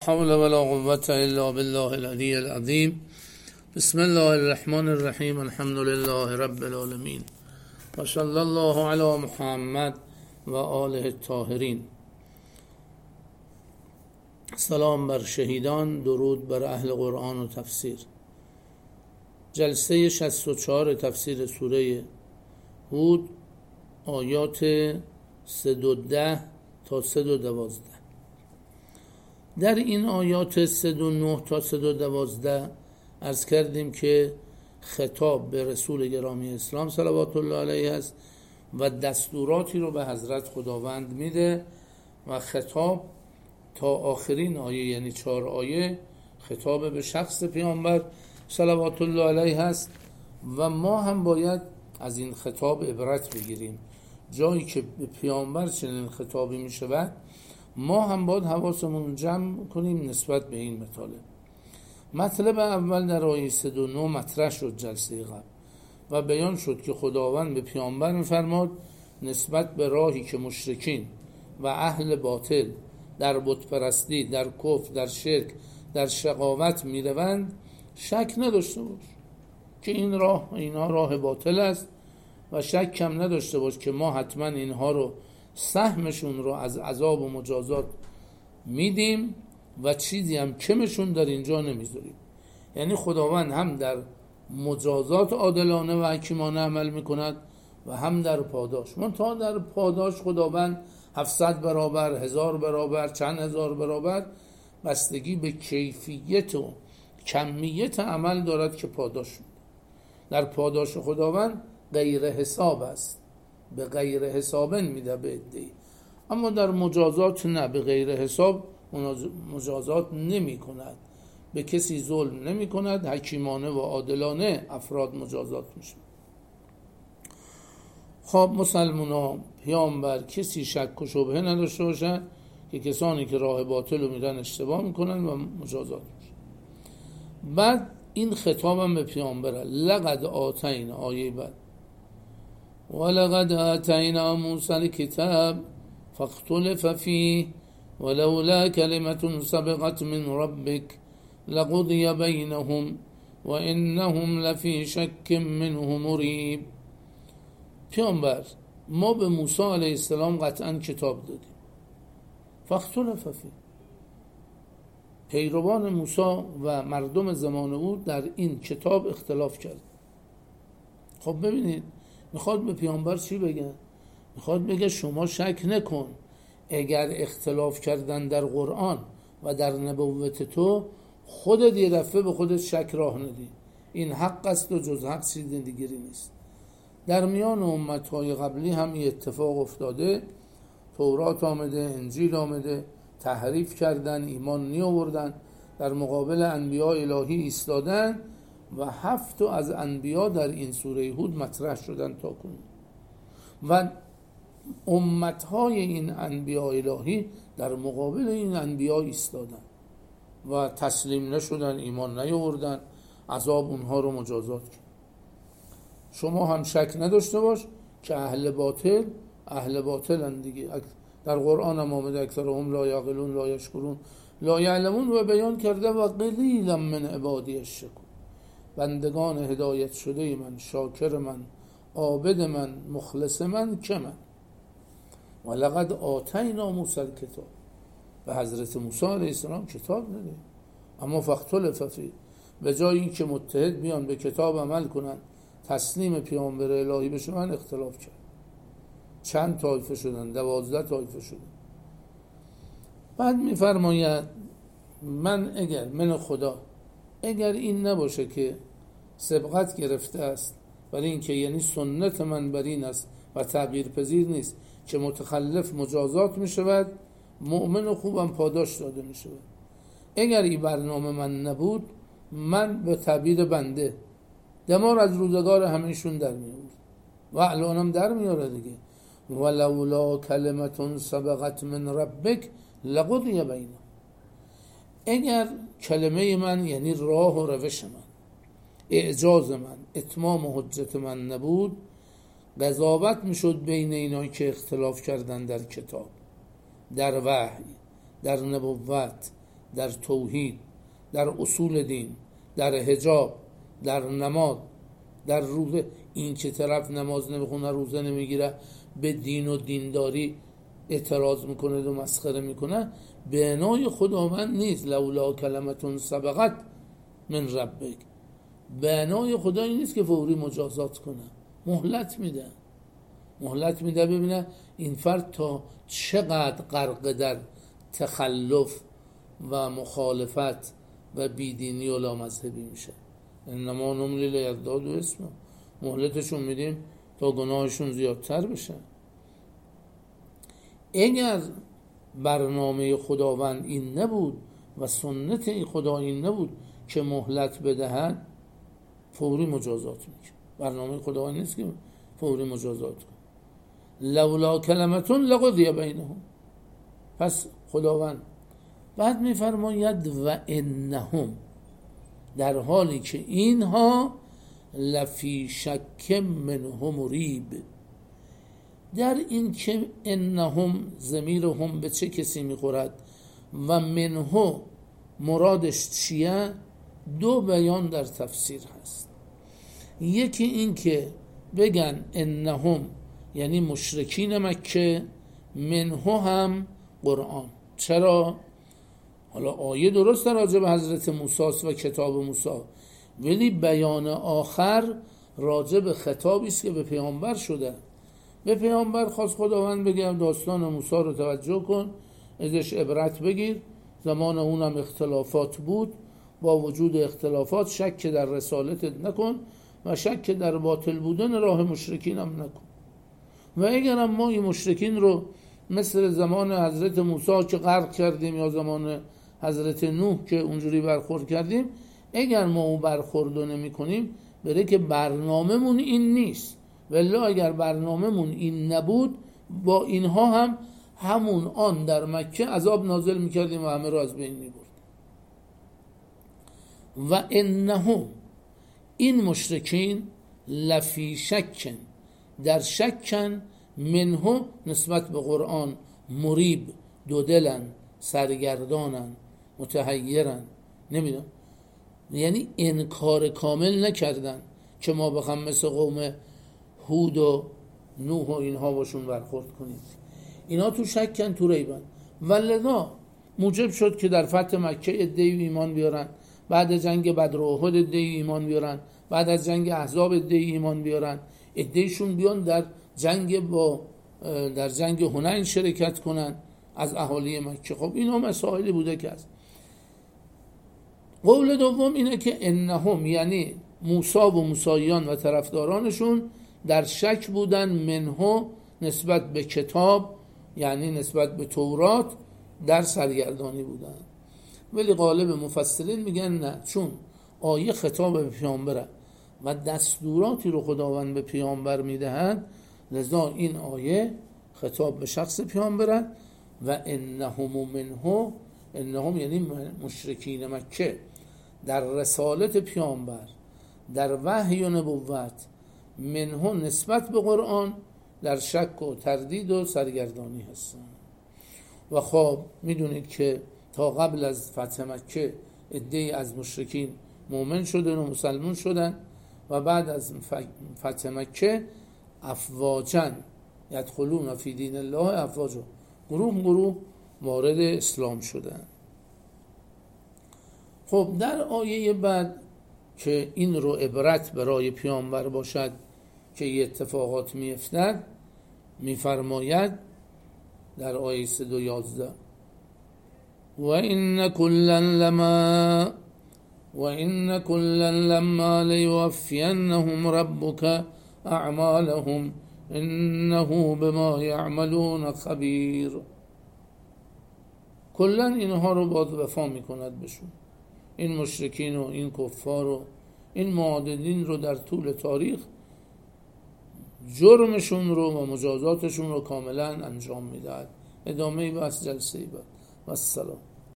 حول ولا قوة إلا بالله العلي العظيم. بسم الله الرحمن الرحیم. الحمد لله رب العالمین و صلی الله علی محمد و آله الطاهرین. سلام بر شهیدان، درود بر اهل قرآن و تفسیر. جلسه 64 تفسیر سوره هود، آیات 310 تا 312. در این آیات 309 تا 312 عرض کردیم که خطاب به رسول گرامی اسلام صلوات الله علیه است و دستوراتی رو به حضرت خداوند میده و خطاب تا آخرین آیه، یعنی 4 آیه، خطاب به شخص پیامبر صلوات الله علیه است و ما هم باید از این خطاب عبرت بگیریم. جایی که به پیامبر چنین خطابی میشود ما هم باید حواسمون جمع کنیم نسبت به این مطلب اول در آیه 309 مطرح شد جلسه قبل و بیان شد که خداوند به پیامبر می‌فرماد نسبت به راهی که مشرکین و اهل باطل در بت پرستی، در کفر، در شرک، در شقاوت میروند شک نداشته باش که اینها راه باطل است و شک کم نداشته باش که ما حتما اینها رو سهمشون رو از عذاب و مجازات میدیم و چیزی هم کمشون در اینجا نمیذاریم. یعنی خداوند هم در مجازات عادلانه و حکیمانه عمل میکند و هم در پاداش. منتها در پاداش خداوند 700 برابر، 1000 برابر، چند هزار برابر بستگی به کیفیت و کمیت عمل دارد که پاداش میده. در پاداش خداوند غیر حساب است، به غیر حساب میده به عده‌ای، اما در مجازات نه، به غیر حساب مجازات نمی کند، به کسی ظلم نمی کند، حکیمانه و عادلانه افراد مجازات میشه. خب مسلمونا، پیامبر، کسی شک و شبهه نداشته باشه که کسانی که راه باطل رو میرن اشتباه میکنن و مجازات میشه. بعد این خطابم به پیامبره. لقد آتینا، آیه بعد، ولقد آتینا موسی الکتاب فاختلف فیه ولولا کلمة سبقت من ربک لقضی بینهم و انهم لفی شک منه مریب. پیامبر، ما به موسی علیه السلام قطعا کتاب دادیم. فاختلف فیه، پیروان موسی و مردم زمان او در این کتاب اختلاف کرد. خب ببینید میخواد به پیامبر چی بگه؟ میخواد بگه شما شک نکن، اگر اختلاف کردن در قرآن و در نبوت تو، خودت یه دفعه به خودت شک راه ندی. این حق است و جز حق چیز دیگری نیست. در میان امتهای قبلی هم این اتفاق افتاده. تورات آمده، انجیل آمده، تحریف کردن، ایمان نی آوردن، در مقابل انبیاء الهی ایستادن و 7 از انبیا در این سوره هود مطرح شدن تا کنون و امتهای این انبیاء الهی در مقابل این انبیا ایستادن و تسلیم نشدن، ایمان نیاوردن، عذاب اونها رو مجازات کرد. شما هم شک نداشته باش که اهل باطلن دیگه. در قرآن هم آمده اکثرهم لا یعقلون لا یشکرون لا یعلمون و بیان کرده و قلیلا من عبادی الشکور. بندگان هدایت شده من، شاکر من، عابد من، مخلص من که من. ولقد آتینا موسی الکتاب، به حضرت موسی علیه السلام کتاب داده، اما فاختلف فیه، به جای این که متحد بیان به کتاب عمل کنن، تسلیم پیامبر الهی بشن، اختلاف کرد. چند طایفه شدن؟ 12 طایفه شدن. بعد میفرماید من خدا اگر این نباشه که سبقت گرفته است ولی این که یعنی سنت من بر این است و تغییر پذیر نیست که متخلف مجازات می شود، مؤمن و خوبم پاداش داده می شود. اگر این برنامه من نبود، من به تعبیر بنده دمار از روزگار همهشون در می آورد و الانم در میاره دیگه. ولولا کلمة سبقت من ربک لقضی بینهم، اگر کلمه من یعنی راه و روش من، اعجاز من، اتمام و حجت من نبود، قضاوت میشد بین اینایی که اختلاف کردن در کتاب، در وحی، در نبوت، در توحید، در اصول دین، در حجاب، در نماز، در روزه. این که طرف نماز نمیخونه، روزه نمیگیره، به دین و دینداری اعتراض میکنه و مسخره میکنه، بنای خداوند نیست. لولا کلمتون سبقت من ربک، بنای خدایی نیست که فوری مجازات کنه، مهلت میده ببینه این فرد تا چقدر غرق در تخلف و مخالفت و بیدینی و لامذهبی میشه. انما نملی لیزدادوا اسما، مهلتشون میدیم تا گناهشون زیادتر بشه. اگر برنامه خداوند این نبود و سنت این خدا این نبود که مهلت بدهد، فوری مجازات میکنه. برنامه خداوند نیست که فوری مجازات کنه. لولا کلمتون لقضی بینهم، پس خداوند بعد میفرماید و انهم، در حالی که اینها لفی شک منه مریب، در این که انهم ضمیر هم به چه کسی میخورد و منه مرادش چیه، دو بیان در تفسیر هست. یکی این که بگن انهم یعنی مشرکین مکه، منه هم قرآن. چرا؟ حالا آیه درست راجع به حضرت موسی و کتاب موسی، ولی بیان آخر راجع به خطابی است که به پیامبر شده. به پیامبر خواست خداوند بگه داستان موسی رو توجه کن، ازش عبرت بگیر. زمان اونم اختلافات بود، با وجود اختلافات شک در رسالتت نکن و شک در باطل بودن راه مشرکین هم نکن. و اگرم ما این مشرکین رو مثل زمان حضرت موسی که غرق کردیم یا زمان حضرت نوح که اونجوری برخورد کردیم، اگر ما اون برخورد رو نمی کنیم، بره که برنامه‌مون این نیست. ولی اگر برنامه‌مون این نبود، با اینها هم همون آن در مکه عذاب نازل میکردیم و همه رو از بین میبرد. و انهم، این مشرکین، لفی شکن، در شکن، منه نسبت به قرآن، مریب، دودلن، سرگردانن، متحیرن، نمیدونم، یعنی انکار کامل نکردن که ما بخوام مثل قوم هود و نوح و اینها باشون برخورد کنیم. اینا تو شکن، تو ریبن. ولذا موجب شد که در فتح مکه عده‌ای ایمان بیارن، بعد جنگ بدر و احد عده‌ای ایمان بیارن، بعد از جنگ احزاب عده‌ای ایمان بیارن، عده‌ایشون بیان در جنگ حنین شرکت کنن از اهالی مکه. خب اینا مسائلی بوده که هست. قول دوم اینه که انهم یعنی موسی و موسیان و طرفدارانشون در شک بودن، منه نسبت به کتاب یعنی نسبت به تورات در سرگردانی بودن. ولی غالب مفسرین میگن نه، چون آیه خطاب به پیامبره و دستوراتی رو خداوند به پیامبر میدهد، لذا این آیه خطاب به شخص پیامبره. و انهم منه، انهم یعنی مشرکین مکه، در رسالت پیامبر، در وحی و نبوت، منه نسبت به قرآن در شک و تردید و سرگردانی هستن. و خب میدونید که تا قبل از فتح مکه عده‌ای از مشرکین مؤمن شدن و مسلمان شدن و بعد از فتح مکه افواجا یدخلون فی دین الله افواجا، گروه وارد اسلام شدن. خب در آیه بعد که این رو عبرت برای پیامبر باشد که این اتفاقات میافتد، میفرماید در آیه 311 و ان کلا لما لیوفینهم ربک اعمالهم انه بما یعملون خبیر. کلا اینها رو باز وفا میکند بشون، این مشرکین و این کفار و این معاندین رو در طول تاریخ جرمشون رو و مجازاتشون رو کاملا انجام میدهد. ادامه بحث جلسه بعد. و السلام.